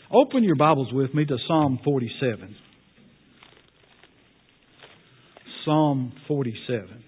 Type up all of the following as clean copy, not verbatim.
Open your Bibles with me to Psalm 47. Psalm 47.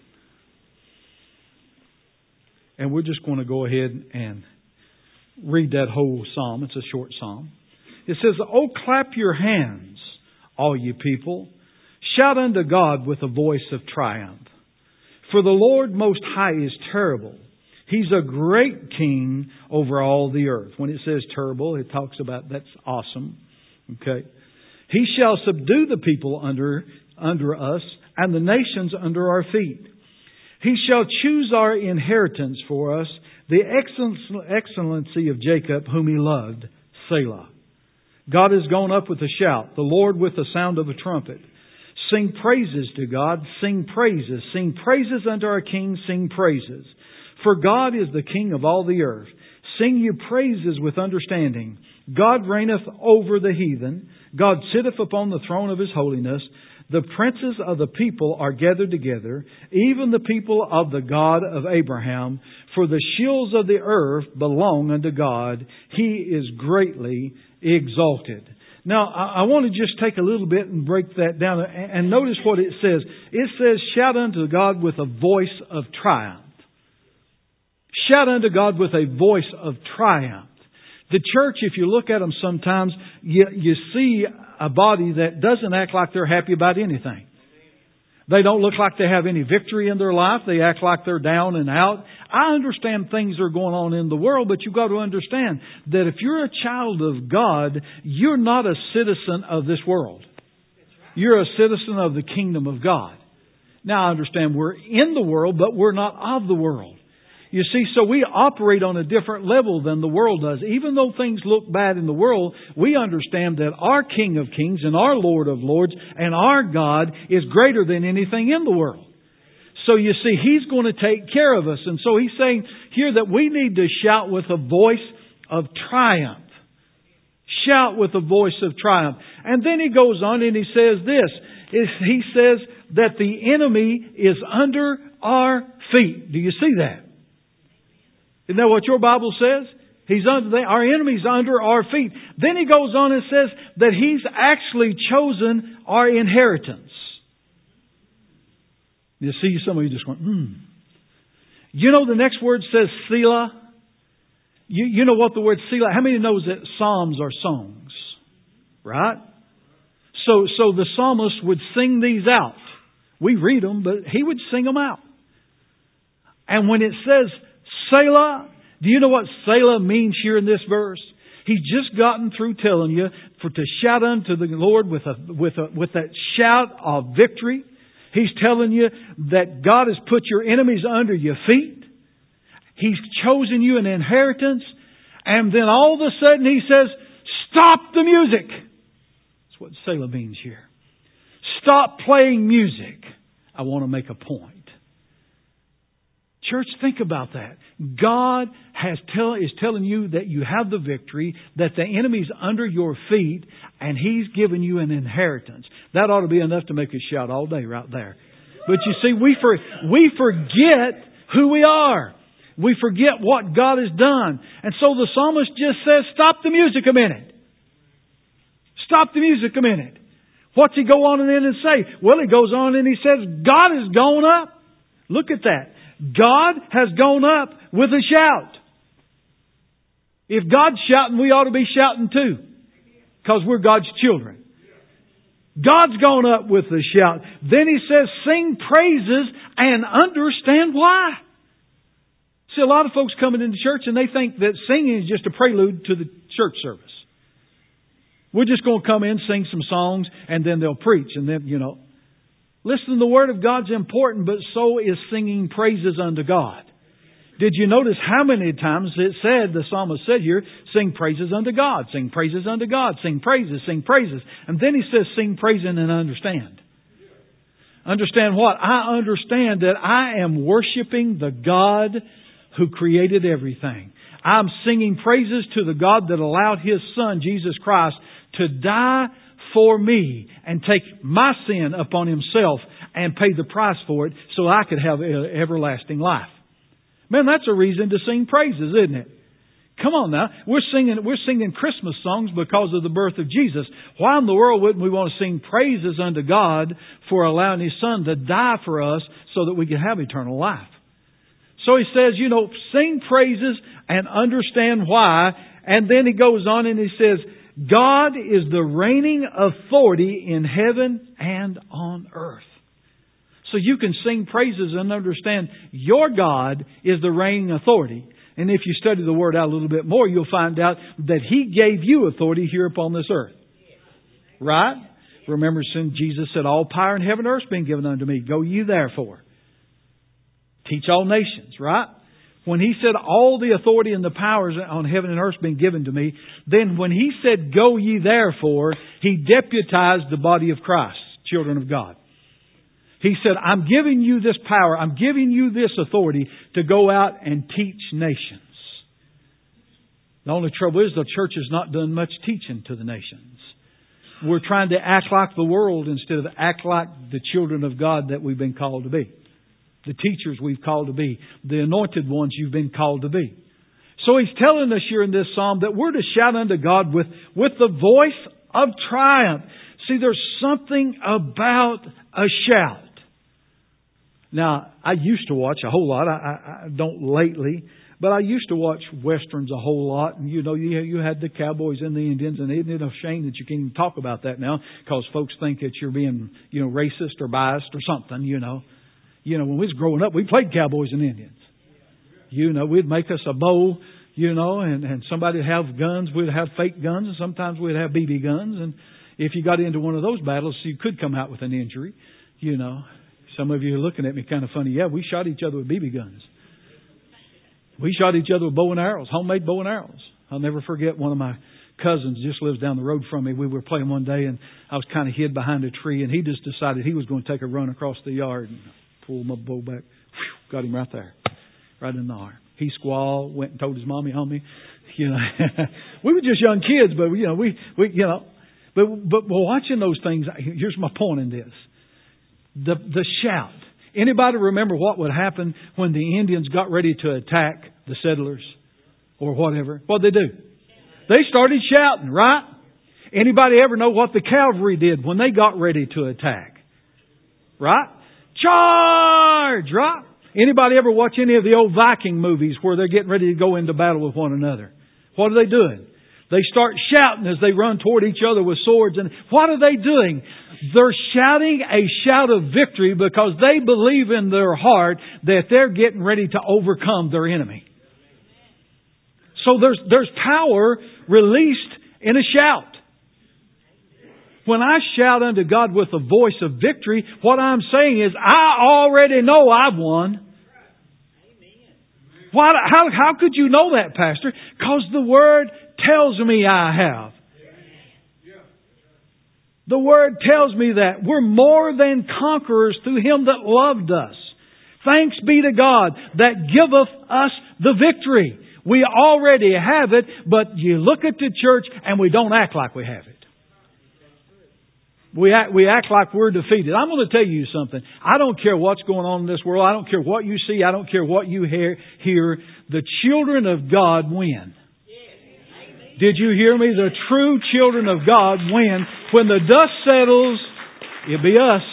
And we're just going to go ahead and read that whole psalm. It's a short psalm. It says, "Oh, clap your hands, all you people. Shout unto God with a voice of triumph. For the Lord Most High is terrible. He's a great King over all the earth." When it says terrible, it talks about that's awesome. Okay. "He shall subdue the people under us and the nations under our feet. He shall choose our inheritance for us, the excellency of Jacob, whom He loved. Selah. God has gone up with a shout, the Lord with the sound of a trumpet. Sing praises to God, sing praises. Sing praises unto our King, sing praises. For God is the King of all the earth. Sing you praises with understanding. God reigneth over the heathen. God sitteth upon the throne of His holiness. The princes of the people are gathered together, even the people of the God of Abraham. For the shields of the earth belong unto God. He is greatly exalted." Now, I want to just take a little bit and break that down. And notice what it says. It says, shout unto God with a voice of triumph. Shout unto God with a voice of triumph. The church, if you look at them sometimes, you see a body that doesn't act like they're happy about anything. They don't look like they have any victory in their life. They act like they're down and out. I understand things are going on in the world, but you've got to understand that if you're a child of God, you're not a citizen of this world. You're a citizen of the kingdom of God. Now, I understand we're in the world, but we're not of the world. You see, so we operate on a different level than the world does. Even though things look bad in the world, we understand that our King of Kings and our Lord of Lords and our God is greater than anything in the world. So you see, He's going to take care of us. And so He's saying here that we need to shout with a voice of triumph. Shout with a voice of triumph. And then He goes on and He says this. He says that the enemy is under our feet. Do you see that? Isn't that what your Bible says? Our enemy's under our feet. Then He goes on and says that He's actually chosen our inheritance. You see, some of you just going, You know the next word says Selah? You know what the word Selah, how many knows that Psalms are songs? Right? So the psalmist would sing these out. We read them, but he would sing them out. And when it says Selah, do you know what Selah means here in this verse? He's just gotten through telling you to shout unto the Lord with that shout of victory. He's telling you that God has put your enemies under your feet. He's chosen you an inheritance. And then all of a sudden He says, stop the music. That's what Selah means here. Stop playing music. I want to make a point. Church, think about that. God is telling you that you have the victory, that the enemy's under your feet, and He's given you an inheritance. That ought to be enough to make us shout all day right there. But you see, we forget who we are. We forget what God has done. And so the psalmist just says, stop the music a minute. Stop the music a minute. What's he go on and then and say? Well, he goes on and he says, God has gone up. Look at that. God has gone up with a shout. If God's shouting, we ought to be shouting too. Because we're God's children. God's gone up with a shout. Then He says, sing praises and understand why. See, a lot of folks coming into church and they think that singing is just a prelude to the church service. We're just going to come in, sing some songs, and then they'll preach. And then, listen, the Word of God's important, but so is singing praises unto God. Did you notice how many times it said, the psalmist said here, sing praises unto God, sing praises unto God, sing praises, sing praises. And then he says, sing praising and understand. Understand what? I understand that I am worshiping the God who created everything. I'm singing praises to the God that allowed His Son, Jesus Christ, to die for me and take my sin upon Himself and pay the price for it so I could have everlasting life. Man, that's a reason to sing praises, isn't it? Come on now. We're singing Christmas songs because of the birth of Jesus. Why in the world wouldn't we want to sing praises unto God for allowing His Son to die for us so that we can have eternal life? So He says, sing praises and understand why. And then He goes on and He says, God is the reigning authority in heaven and on earth. So you can sing praises and understand your God is the reigning authority. And if you study the Word out a little bit more, you'll find out that He gave you authority here upon this earth. Right? Remember, Jesus said, all power in heaven and earth has been given unto me. Go ye therefore. Teach all nations. Right? When He said all the authority and the powers on heaven and earth has been given to me, then when He said go ye therefore, He deputized the body of Christ, children of God. He said, I'm giving you this power, I'm giving you this authority to go out and teach nations. The only trouble is the church has not done much teaching to the nations. We're trying to act like the world instead of act like the children of God that we've been called to be. The teachers we've called to be. The anointed ones you've been called to be. So He's telling us here in this psalm that we're to shout unto God with the voice of triumph. See, there's something about a shout. Now, I used to watch a whole lot. I don't lately. But I used to watch Westerns a whole lot. And you had the cowboys and the Indians. And isn't it a shame that you can't even talk about that now? Because folks think that you're being, racist or biased or something, when we was growing up, we played cowboys and Indians. We'd make us a bow, and somebody would have guns. We'd have fake guns, and sometimes we'd have BB guns. And if you got into one of those battles, you could come out with an injury, Some of you are looking at me kind of funny. Yeah, we shot each other with BB guns. We shot each other with bow and arrows, homemade bow and arrows. I'll never forget one of my cousins just lives down the road from me. We were playing one day, and I was kind of hid behind a tree, and he just decided he was going to take a run across the yard and pulled my bow back. Whew, got him right there, right in the arm. He squalled, went and told his mommy on me. We were just young kids, but but watching those things. Here's my point in this: the shout. Anybody remember what would happen when the Indians got ready to attack the settlers or whatever? What'd they do? They started shouting, right? Anybody ever know what the cavalry did when they got ready to attack? Right? Charge! Right? Anybody ever watch any of the old Viking movies where they're getting ready to go into battle with one another? What are they doing? They start shouting as they run toward each other with swords. And what are they doing? They're shouting a shout of victory because they believe in their heart that they're getting ready to overcome their enemy. So there's power released in a shout. When I shout unto God with a voice of victory, what I'm saying is, I already know I've won. How could you know that, Pastor? Because the Word tells me I have. The Word tells me that we're more than conquerors through Him that loved us. Thanks be to God that giveth us the victory. We already have it, but you look at the church and we don't act like we have it. We act like we're defeated. I'm going to tell you something. I don't care what's going on in this world. I don't care what you see. I don't care what you hear. The children of God win. Did you hear me? The true children of God win. When the dust settles, it'll be us.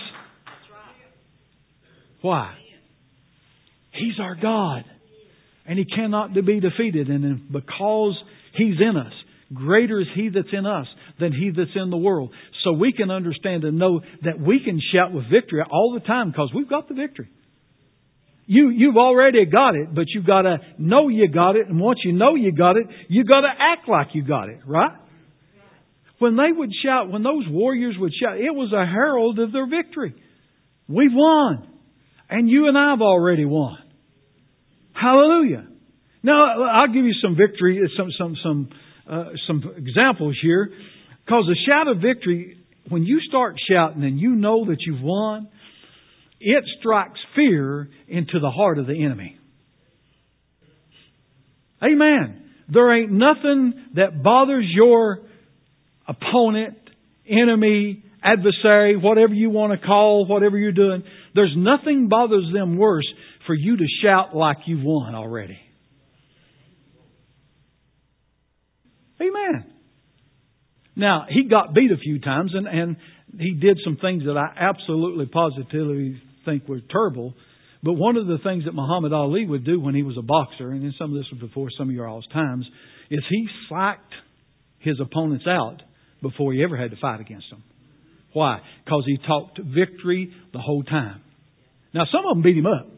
Why? He's our God. And He cannot be defeated. And because He's in us, greater is He that's in us than he that's in the world. So we can understand and know that we can shout with victory all the time because we've got the victory. You've already got it, but you've got to know you got it. And once you know you got it, you've got to act like you got it, right? When they would shout, when those warriors would shout, it was a herald of their victory. We've won. And you and I have already won. Hallelujah. Now, I'll give you some victory, some examples here. Because the shout of victory, when you start shouting and you know that you've won, it strikes fear into the heart of the enemy. Amen. There ain't nothing that bothers your opponent, enemy, adversary, whatever you want to call, whatever you're doing. There's nothing bothers them worse for you to shout like you've won already. Amen. Now, he got beat a few times, and he did some things that I absolutely, positively think were terrible. But one of the things that Muhammad Ali would do when he was a boxer, and some of this was before some of your all's times, is he psyched his opponents out before he ever had to fight against them. Why? Because he talked victory the whole time. Now, some of them beat him up,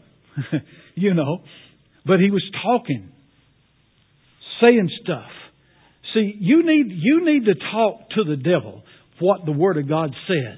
but he was talking, saying stuff. See, you need to talk to the devil what the Word of God says.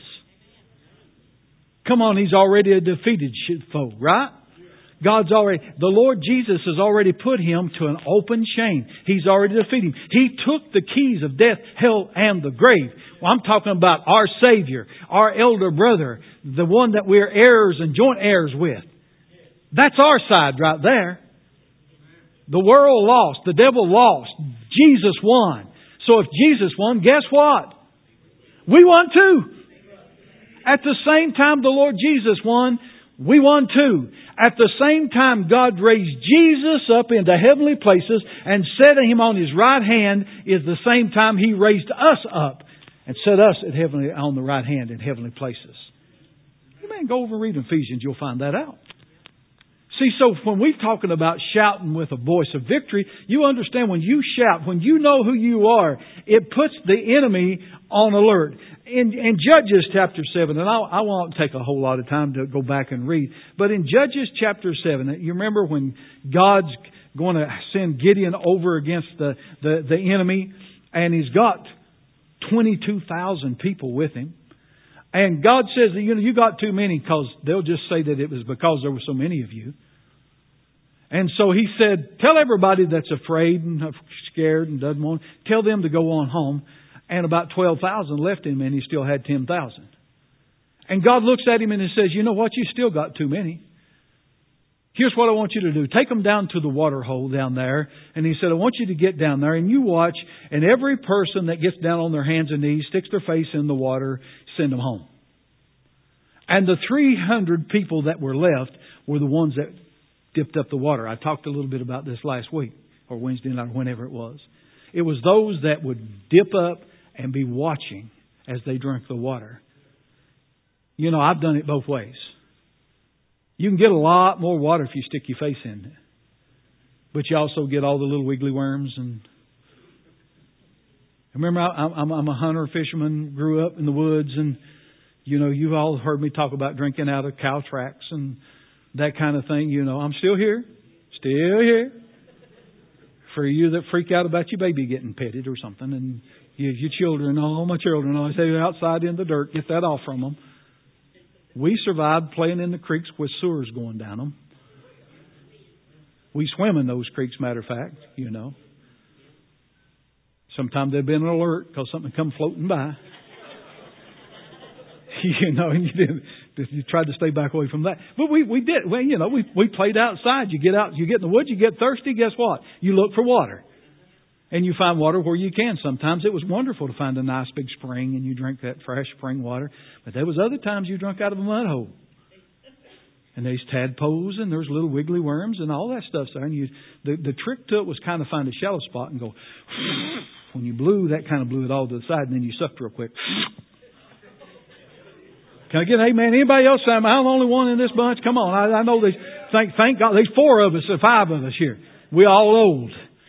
Come on, he's already a defeated foe, right? The Lord Jesus has already put him to an open shame. He's already defeated him. He took the keys of death, hell, and the grave. Well, I'm talking about our Savior, our elder brother, the one that we're heirs and joint heirs with. That's our side right there. The world lost. The devil lost. Jesus won. So if Jesus won, guess what? We won too. At the same time the Lord Jesus won, we won too. At the same time God raised Jesus up into heavenly places and set Him on His right hand is the same time He raised us up and set us on the right hand in heavenly places. Amen. Go over and read Ephesians. You'll find that out. See, so when we're talking about shouting with a voice of victory, you understand when you shout, when you know who you are, it puts the enemy on alert. In Judges chapter 7, and I won't take a whole lot of time to go back and read, but in Judges chapter 7, you remember when God's going to send Gideon over against the enemy, and he's got 22,000 people with him. And God says that, you got too many, because they'll just say that it was because there were so many of you. And so He said, tell everybody that's afraid and scared and doesn't want, tell them to go on home. And about 12,000 left him, and he still had 10,000. And God looks at him and He says, you know what? You still got too many. Here's what I want you to do. Take them down to the water hole down there. And He said, I want you to get down there and you watch. And every person that gets down on their hands and knees, sticks their face in the water, send them home. And the 300 people that were left were the ones that dipped up the water. I talked a little bit about this last week, or Wednesday night, or whenever it was. It was those that would dip up and be watching as they drank the water. I've done it both ways. You can get a lot more water if you stick your face in it. But you also get all the little wiggly worms. And remember, I'm a hunter, fisherman, grew up in the woods. And, you've all heard me talk about drinking out of cow tracks and that kind of thing. I'm still here. Still here. For you that freak out about your baby getting petted or something. And your children, my children, I say they're outside in the dirt. Get that off from them. We survived playing in the creeks with sewers going down them. We swim in those creeks, matter of fact, Sometimes they've been alert because something come floating by. And you tried to stay back away from that. But we did. Well, we played outside. You get out, you get in the woods, you get thirsty. Guess what? You look for water. And you find water where you can. Sometimes it was wonderful to find a nice big spring and you drink that fresh spring water. But there was other times you drank out of a mud hole. And there's tadpoles and there's little wiggly worms and all that stuff's there. And the trick to it was kind of find a shallow spot and go. When you blew, that kind of blew it all to the side, and then you sucked real quick. Can I get an amen? Anybody else? I'm the only one in this bunch. Come on. I know there's, thank God, there's 4 of us or 5 of us here. We all old.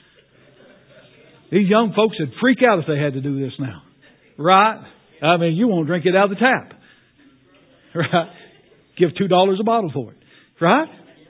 These young folks would freak out if they had to do this now. Right? I mean, you won't drink it out of the tap. Right? Give $2 a bottle for it. Right?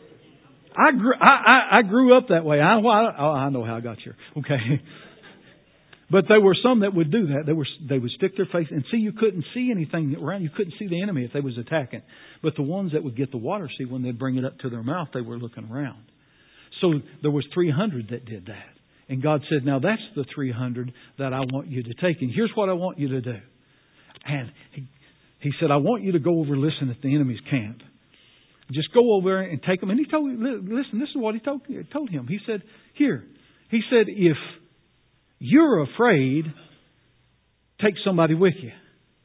I grew up that way. I know how I got here. Okay. But there were some that would do that. They would stick their face and see, you couldn't see anything around. You couldn't see the enemy if they was attacking. But the ones that would get the water, see, when they'd bring it up to their mouth, they were looking around. So there was 300 that did that. And God said, now that's the 300 that I want you to take. And here's what I want you to do. And He said, I want you to go over and listen at the enemy's camp. Just go over and take them. And He told, listen, this is what He told him. He said, here. He said, if you're afraid, take somebody with you.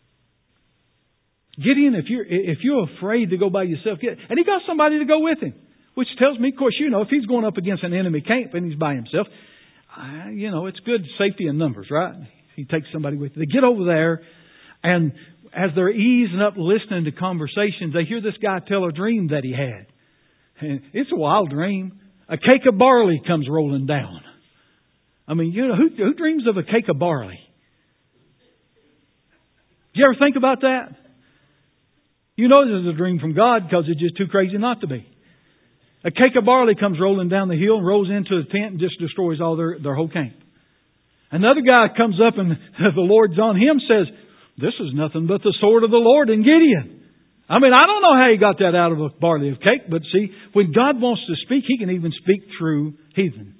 Gideon, if you're afraid to go by yourself, and he got somebody to go with him, which tells me, of course, if he's going up against an enemy camp and he's by himself, it's good safety in numbers, right? He takes somebody with you. They get over there, and as they're easing up listening to conversations, they hear this guy tell a dream that he had. And it's a wild dream. A cake of barley comes rolling down. I mean, who dreams of a cake of barley? Did you ever think about that? You know this is a dream from God because it's just too crazy not to be. A cake of barley comes rolling down the hill and rolls into the tent and just destroys all their whole camp. Another guy comes up and the Lord's on him, says, "This is nothing but the sword of the Lord in Gideon." I mean, I don't know how he got that out of a barley of cake, but see, when God wants to speak, He can even speak through heathen.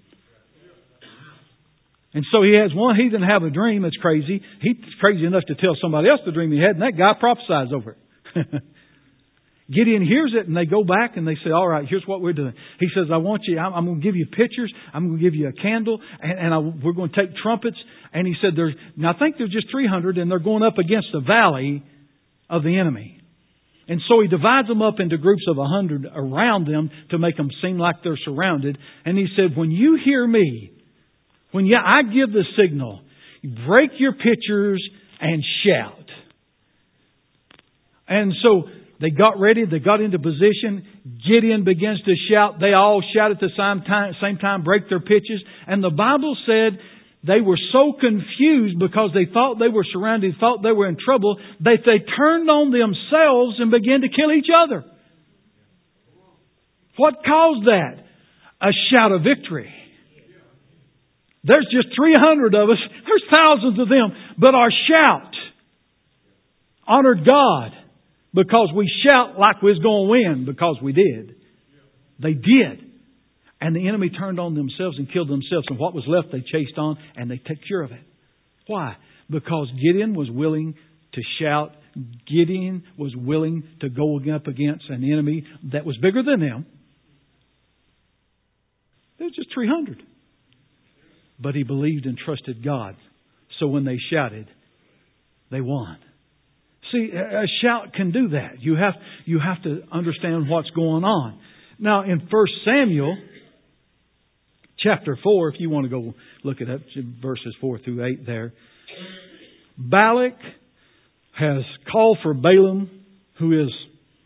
And so he has one heathen have a dream that's crazy. He's crazy enough to tell somebody else the dream he had, and that guy prophesies over it. Gideon hears it, and they go back and they say, "All right, here's what we're doing." He says, I'm going to give you pictures. I'm going to give you a candle, and we're going to take trumpets. And he said, I think there's just 300, and they're going up against the valley of the enemy. And so he divides them up into groups of 100 around them to make them seem like they're surrounded. And he said, when you hear me, when I give the signal, break your pitchers and shout. And so they got ready. They got into position. Gideon begins to shout. They all shout at the same time, break their pitches. And the Bible said they were so confused because they thought they were surrounded, thought they were in trouble, that they turned on themselves and began to kill each other. What caused that? A shout of victory. There's just 300 of us. There's thousands of them. But our shout honored God. Because we shout like we was going to win, because we did. They did. And the enemy turned on themselves and killed themselves. And what was left, they chased on and they took care of it. Why? Because Gideon was willing to shout. Gideon was willing to go up against an enemy that was bigger than them. There was just 300. But he believed and trusted God. So when they shouted, they won. See, a shout can do that. You have to understand what's going on. Now, in 1 Samuel, chapter 4, if you want to go look at it, verses 4 through 8 there. Balak has called for Balaam, who is...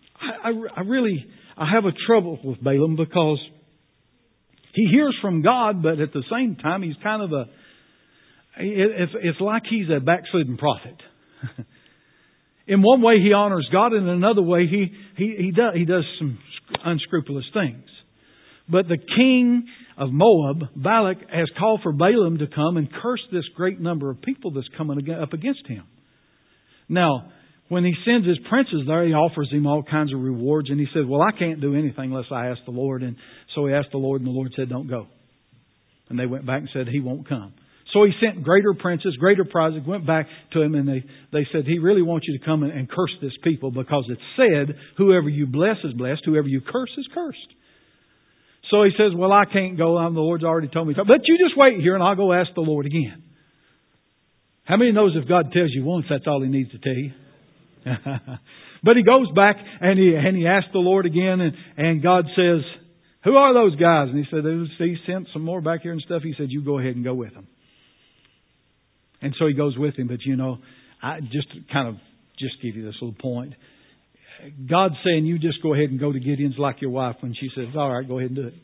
I have a trouble with Balaam because he hears from God, but at the same time, he's kind of it's like he's a backslidden prophet. In one way, he honors God. In another way, he does some unscrupulous things. But the king of Moab, Balak, has called for Balaam to come and curse this great number of people that's coming up against him. Now, when he sends his princes there, he offers him all kinds of rewards. And he says, well, I can't do anything unless I ask the Lord. And so he asked the Lord, and the Lord said, don't go. And they went back and said, he won't come. So he sent greater princes, greater prizes, went back to him, and they said, he really wants you to come and curse this people, because it's said, whoever you bless is blessed, whoever you curse is cursed. So he says, well, I can't go. The Lord's already told me to. But you just wait here and I'll go ask the Lord again. How many knows if God tells you once, that's all He needs to tell you? But he goes back and he asks the Lord again, and God says, who are those guys? And he said, he sent some more back here and stuff. He said, you go ahead and go with them. And so he goes with him. But I just give you this little point. God's saying, you just go ahead and go to Gideon's like your wife when she says, all right, go ahead and do it.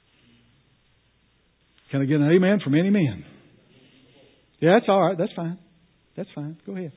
Can I get an amen from any man? Yeah, that's all right. That's fine. That's fine. Go ahead.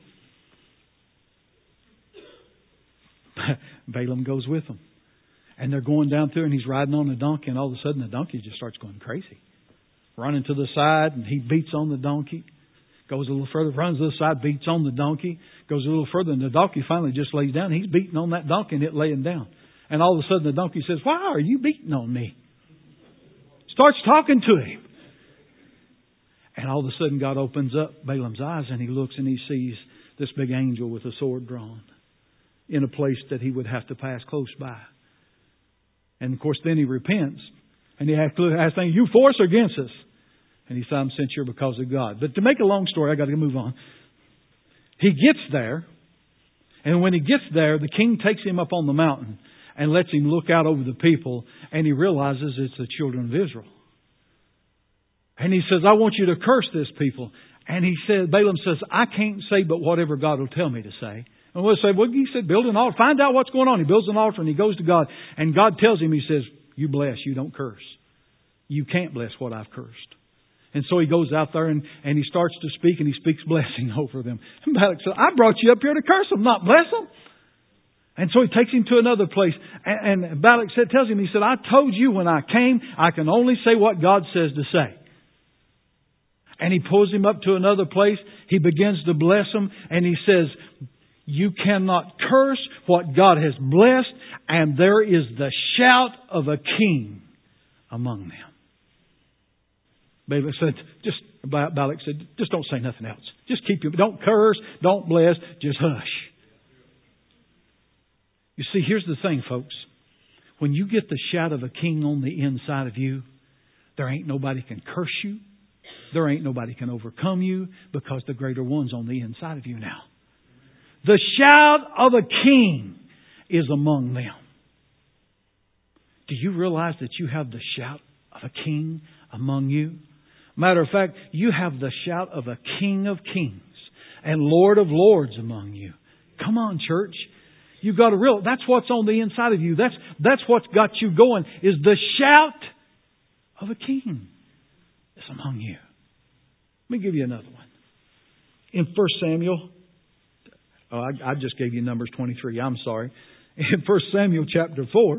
Balaam goes with them. And they're going down through, and he's riding on a donkey, and all of a sudden the donkey just starts going crazy. Running to the side, and he beats on the donkey. Goes a little further, runs to the side, beats on the donkey. Goes a little further, and the donkey finally just lays down. He's beating on that donkey and it laying down. And all of a sudden the donkey says, why are you beating on me? Starts talking to him. And all of a sudden God opens up Balaam's eyes, and he looks and he sees this big angel with a sword drawn in a place that he would have to pass close by. And of course then he repents. And he asks, you for us or against us? And he said, I'm sent here because of God. But to make a long story, I got to move on. He gets there. And when he gets there, the king takes him up on the mountain and lets him look out over the people. And he realizes it's the children of Israel. And he says, I want you to curse this people. And Balaam says, I can't say but whatever God will tell me to say. And we'll say, well, he said, build an altar. Find out what's going on. He builds an altar and he goes to God. And God tells him, he says, you bless, you don't curse. You can't bless what I've cursed. And so he goes out there and he starts to speak and he speaks blessing over them. And Balak said, I brought you up here to curse them, not bless them. And so he takes him to another place. And Balak tells him, he said, I told you when I came, I can only say what God says to say. And he pulls him up to another place. He begins to bless him. And he says, you cannot curse what God has blessed. And there is the shout of a king among them. Balak said, just don't say nothing else. Just keep your, don't curse, don't bless, just hush. You see, here's the thing, folks. When you get the shout of a king on the inside of you, there ain't nobody can curse you. There ain't nobody can overcome you because the greater one's on the inside of you now. The shout of a king is among them. Do you realize that you have the shout of a king among you? Matter of fact, you have the shout of a King of Kings and Lord of Lords among you. Come on, church. You've got to realize that's what's on the inside of you. That's what's got you going, is the shout of a king is among you. Let me give you another one. In 1 Samuel, I just gave you Numbers 23. I'm sorry. In 1 Samuel chapter 4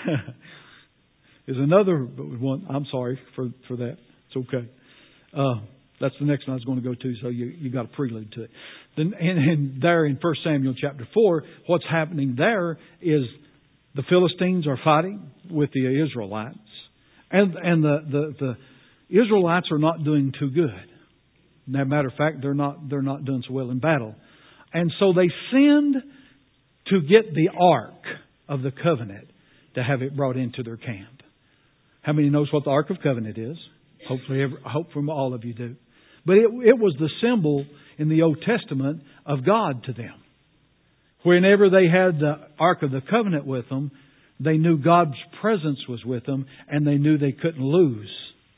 is another one. I'm sorry for that. It's okay. That's the next one I was going to go to, so you got a prelude to it. Then, and there in 1 Samuel chapter 4, what's happening there is the Philistines are fighting with the Israelites. And the Israelites are not doing too good. As a matter of fact, they're not doing so well in battle. And so they send to get the Ark of the Covenant to have it brought into their camp. How many knows what the Ark of Covenant is? Hopefully, I hope from all of you do. But it was the symbol in the Old Testament of God to them. Whenever they had the Ark of the Covenant with them, they knew God's presence was with them and they knew they couldn't lose.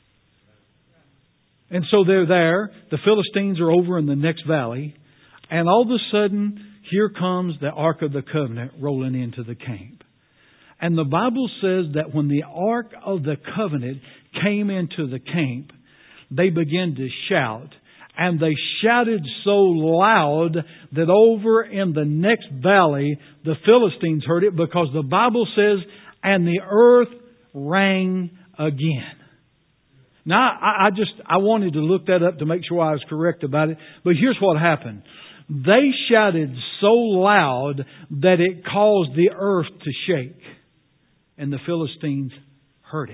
And so they're there. The Philistines are over in the next valley. And all of a sudden, here comes the Ark of the Covenant rolling into the camp. And the Bible says that when the Ark of the Covenant came into the camp, they began to shout. And they shouted so loud that over in the next valley, the Philistines heard it, because the Bible says, and the earth rang again. Now, I wanted to look that up to make sure I was correct about it. But here's what happened. They shouted so loud that it caused the earth to shake. And the Philistines heard it.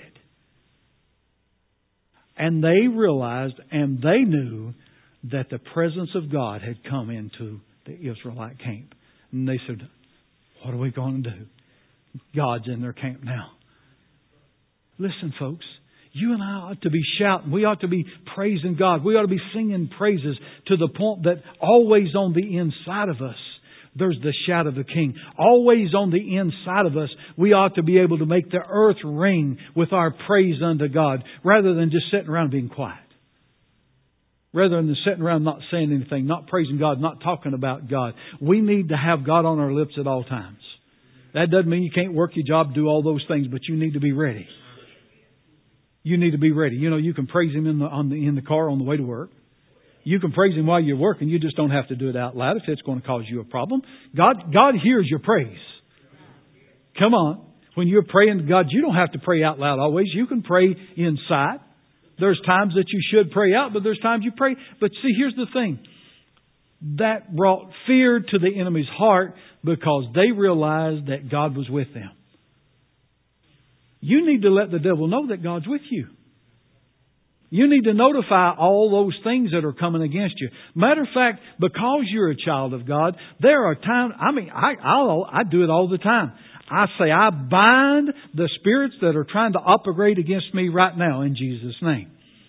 And they realized and they knew that the presence of God had come into the Israelite camp. And they said, what are we going to do? God's in their camp now. Listen, folks. You and I ought to be shouting. We ought to be praising God. We ought to be singing praises to the point that always on the inside of us, there's the shout of the King. Always on the inside of us, we ought to be able to make the earth ring with our praise unto God, rather than just sitting around being quiet. Rather than sitting around not saying anything, not praising God, not talking about God. We need to have God on our lips at all times. That doesn't mean you can't work your job, do all those things, but you need to be ready. You need to be ready. You know, you can praise Him in the car on the way to work. You can praise Him while you're working. You just don't have to do it out loud if it's going to cause you a problem. God hears your praise. Come on. When you're praying to God, you don't have to pray out loud always. You can pray inside. There's times that you should pray out, but there's times you pray. But see, here's the thing. That brought fear to the enemy's heart because they realized that God was with them. You need to let the devil know that God's with you. You need to notify all those things that are coming against you. Matter of fact, because you're a child of God, there are times, I do it all the time. I say, I bind the spirits that are trying to operate against me right now in Jesus' name.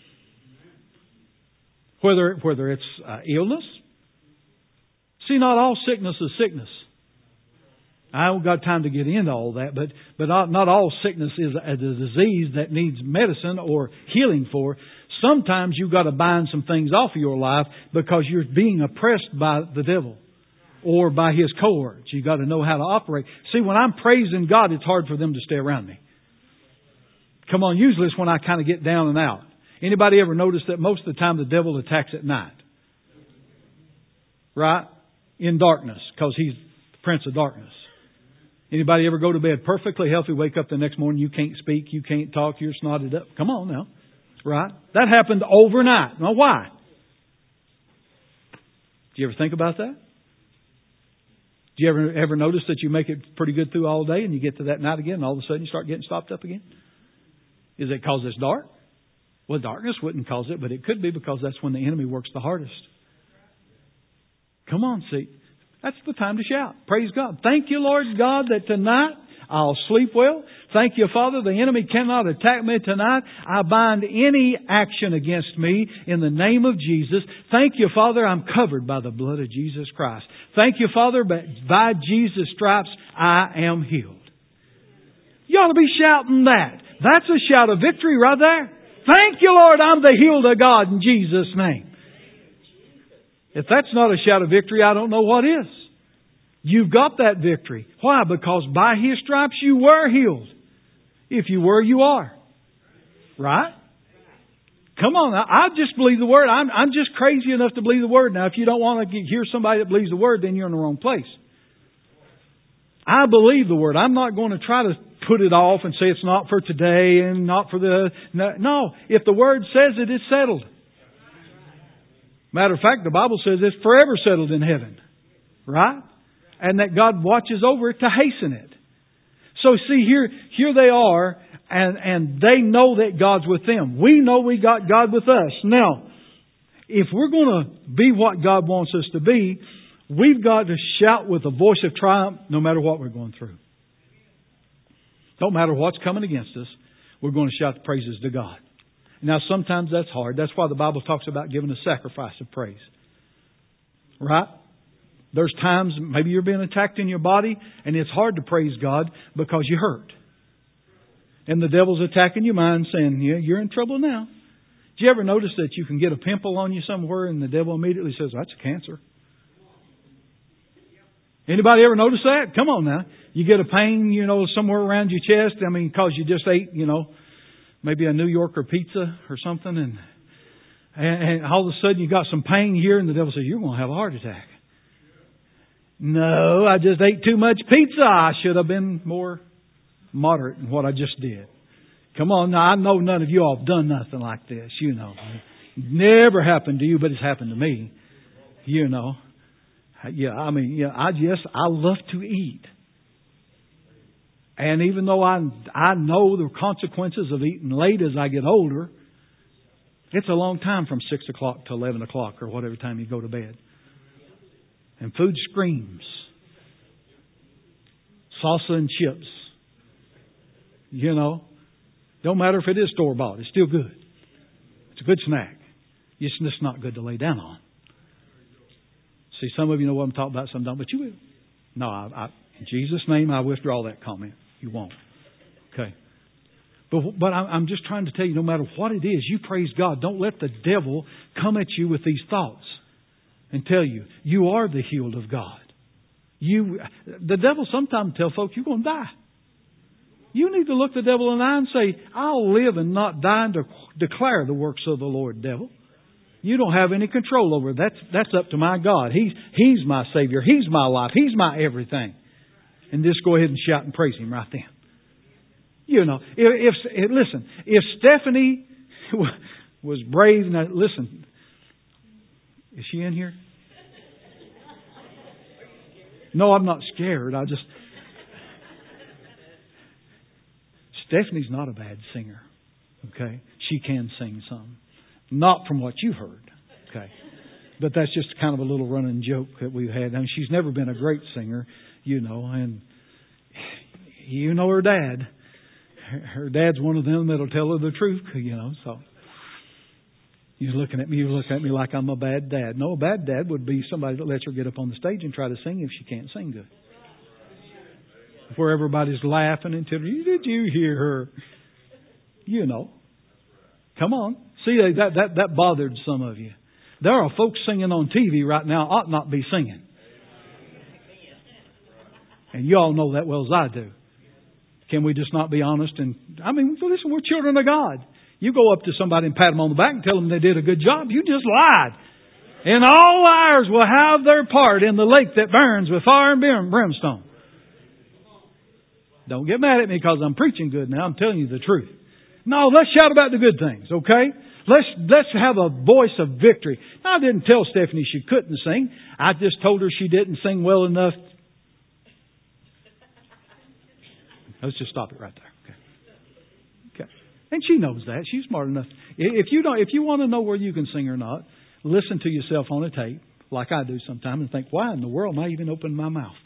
Whether it's illness. See, not all sickness is sickness. I haven't got time to get into all that, but not all sickness is a disease that needs medicine or healing for. Sometimes you've got to bind some things off of your life because you're being oppressed by the devil or by his cohorts. You've got to know how to operate. See, when I'm praising God, it's hard for them to stay around me. Come on, usually it's when I kind of get down and out. Anybody ever notice that most of the time the devil attacks at night? Right? In darkness, because he's the prince of darkness. Anybody ever go to bed perfectly healthy, wake up the next morning, you can't speak, you can't talk, you're snotted up? Come on now. Right? That happened overnight. Now why? Do you ever think about that? Do you ever notice that you make it pretty good through all day and you get to that night again and all of a sudden you start getting stopped up again? Is it because it's dark? Well, darkness wouldn't cause it, but it could be because that's when the enemy works the hardest. Come on, see. That's the time to shout. Praise God. Thank you, Lord God, that tonight I'll sleep well. Thank you, Father, the enemy cannot attack me tonight. I bind any action against me in the name of Jesus. Thank you, Father, I'm covered by the blood of Jesus Christ. Thank you, Father, but by Jesus' stripes I am healed. You ought to be shouting that. That's a shout of victory right there. Thank you, Lord, I'm the healed of God in Jesus' name. If that's not a shout of victory, I don't know what is. You've got that victory. Why? Because by His stripes you were healed. If you were, you are. Right? Come on, I just believe the Word. I'm just crazy enough to believe the Word. Now, if you don't want to hear somebody that believes the Word, then you're in the wrong place. I believe the Word. I'm not going to try to put it off and say it's not for today and not for the... No, if the Word says it, it's settled. Matter of fact, the Bible says it's forever settled in heaven. Right? And that God watches over it to hasten it. So see, here they are, and they know that God's with them. We know we got God with us. Now, if we're going to be what God wants us to be, we've got to shout with a voice of triumph no matter what we're going through. Don't matter what's coming against us, we're going to shout the praises to God. Now, sometimes that's hard. That's why the Bible talks about giving a sacrifice of praise. Right? There's times maybe you're being attacked in your body and it's hard to praise God because you hurt. And the devil's attacking your mind saying, yeah, you're in trouble now. Do you ever notice that you can get a pimple on you somewhere and the devil immediately says, that's a cancer? Anybody ever notice that? Come on now. You get a pain, somewhere around your chest. I mean, because you just ate, maybe a New Yorker pizza or something. And all of a sudden you got some pain here and the devil says, you're going to have a heart attack. No, I just ate too much pizza. I should have been more moderate in what I just did. Come on, now I know none of you all have done nothing like this, Never happened to you, but it's happened to me, Yeah, I love to eat. And even though I know the consequences of eating late as I get older, it's a long time from 6 o'clock to 11 o'clock or whatever time you go to bed. And food screams. Salsa and chips. Don't matter if it is store-bought. It's still good. It's a good snack. It's just not good to lay down on. See, some of you know what I'm talking about, some don't, but you will. No, in Jesus' name, I withdraw that comment. You won't. Okay. But I'm just trying to tell you, no matter what it is, you praise God. Don't let the devil come at you with these thoughts and tell you, you are the healed of God. The devil sometimes tell folks, you're going to die. You need to look the devil in the eye and say, I'll live and not die and declare the works of the Lord, devil. You don't have any control over it. That's up to my God. He's my Savior. He's my life. He's my everything. And just go ahead and shout and praise Him right then. If Stephanie was brave, now listen, is she in here? No, I'm not scared. Stephanie's not a bad singer. Okay? She can sing some. Not from what you heard. Okay? But that's just kind of a little running joke that we've had. I mean, she's never been a great singer, and her dad. Her dad's one of them that'll tell her the truth, so. You're looking at me like I'm a bad dad. No, a bad dad would be somebody that lets her get up on the stage and try to sing if she can't sing good. Where everybody's laughing and telling you, did you hear her? Come on. See, that bothered some of you. There are folks singing on TV right now ought not be singing. And you all know that well as I do. Can we just not be honest? Listen, we're children of God. You go up to somebody and pat them on the back and tell them they did a good job. You just lied. And all liars will have their part in the lake that burns with fire and brimstone. Don't get mad at me because I'm preaching good now. I'm telling you the truth. No, let's shout about the good things, okay? Let's have a voice of victory. Now, I didn't tell Stephanie she couldn't sing. I just told her she didn't sing well enough. Let's just stop it right there. Okay. And she knows that. She's smart enough. If you want to know where you can sing or not, listen to yourself on a tape, like I do sometimes, and think, why in the world am I even opening my mouth?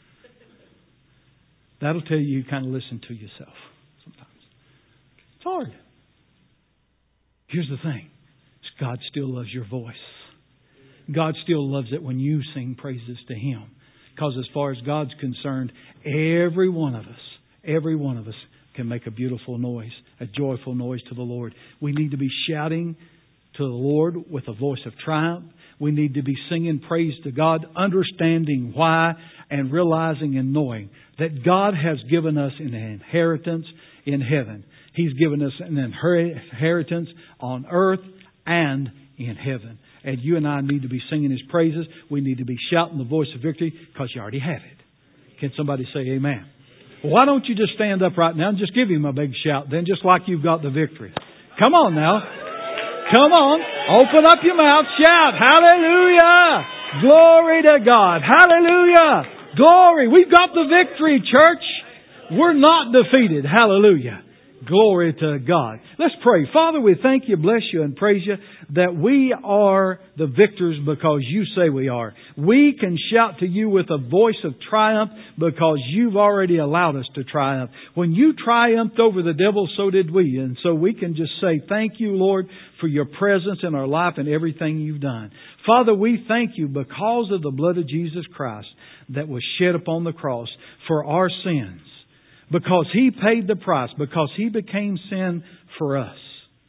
That'll tell you kind of listen to yourself sometimes. It's hard. Here's the thing. God still loves your voice. God still loves it when you sing praises to Him. Because as far as God's concerned, every one of us can make a beautiful noise, a joyful noise to the Lord. We need to be shouting to the Lord with a voice of triumph. We need to be singing praise to God, understanding why and realizing and knowing that God has given us an inheritance in heaven. He's given us an inheritance on earth and in heaven. And you and I need to be singing His praises. We need to be shouting the voice of victory because you already have it. Can somebody say amen? Well, why don't you just stand up right now and just give Him a big shout then, just like you've got the victory. Come on now. Come on. Open up your mouth. Shout. Hallelujah. Glory to God. Hallelujah. Glory. We've got the victory, church. We're not defeated. Hallelujah. Glory to God. Let's pray. Father, we thank You, bless You, and praise You that we are the victors because You say we are. We can shout to You with a voice of triumph because You've already allowed us to triumph. When You triumphed over the devil, so did we. And so we can just say, thank You, Lord, for Your presence in our life and everything You've done. Father, we thank You because of the blood of Jesus Christ that was shed upon the cross for our sins. Because He paid the price. Because He became sin for us.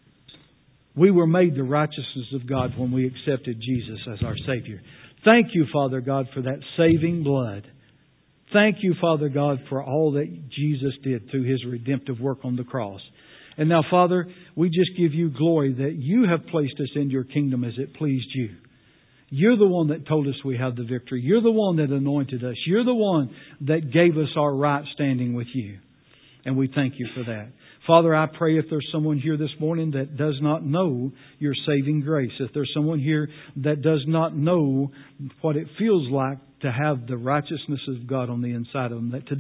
We were made the righteousness of God when we accepted Jesus as our Savior. Thank You, Father God, for that saving blood. Thank You, Father God, for all that Jesus did through His redemptive work on the cross. And now, Father, we just give You glory that You have placed us in Your kingdom as it pleased You. You're the one that told us we have the victory. You're the one that anointed us. You're the one that gave us our right standing with You. And we thank You for that. Father, I pray if there's someone here this morning that does not know Your saving grace, if there's someone here that does not know what it feels like to have the righteousness of God on the inside of them, that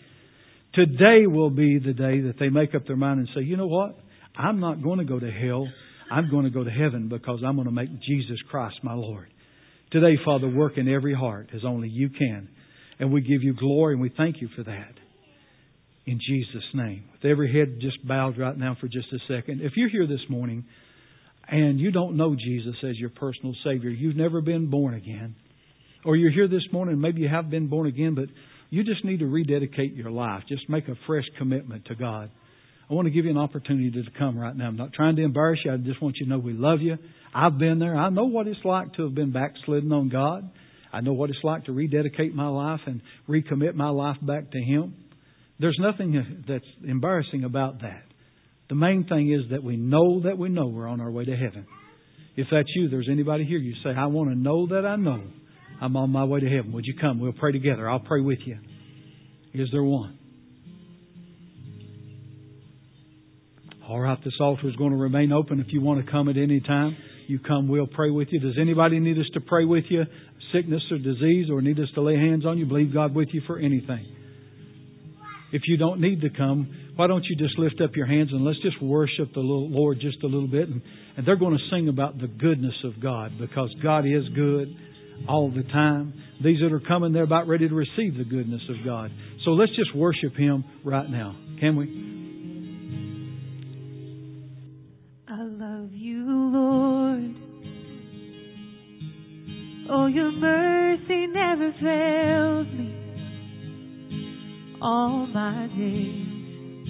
today will be the day that they make up their mind and say, you know what? I'm not going to go to hell. I'm going to go to heaven because I'm going to make Jesus Christ my Lord. Today, Father, work in every heart as only You can. And we give You glory and we thank You for that. In Jesus' name. With every head just bowed right now for just a second. If you're here this morning and you don't know Jesus as your personal Savior, you've never been born again. Or you're here this morning and maybe you have been born again, but you just need to rededicate your life. Just make a fresh commitment to God. I want to give you an opportunity to come right now. I'm not trying to embarrass you. I just want you to know we love you. I've been there. I know what it's like to have been backslidden on God. I know what it's like to rededicate my life and recommit my life back to Him. There's nothing that's embarrassing about that. The main thing is that we know we're on our way to heaven. If that's you, there's anybody here, you say, I want to know that I know I'm on my way to heaven. Would you come? We'll pray together. I'll pray with you. Is there one? All right, this altar is going to remain open. If you want to come at any time, you come, we'll pray with you. Does anybody need us to pray with you? Sickness or disease, or need us to lay hands on you? Believe God with you for anything. If you don't need to come, why don't you just lift up your hands and let's just worship the Lord just a little bit. And they're going to sing about the goodness of God because God is good all the time. These that are coming, they're about ready to receive the goodness of God. So let's just worship Him right now. Can we? I love You, Lord. Oh, Your mercy never fails me all my days.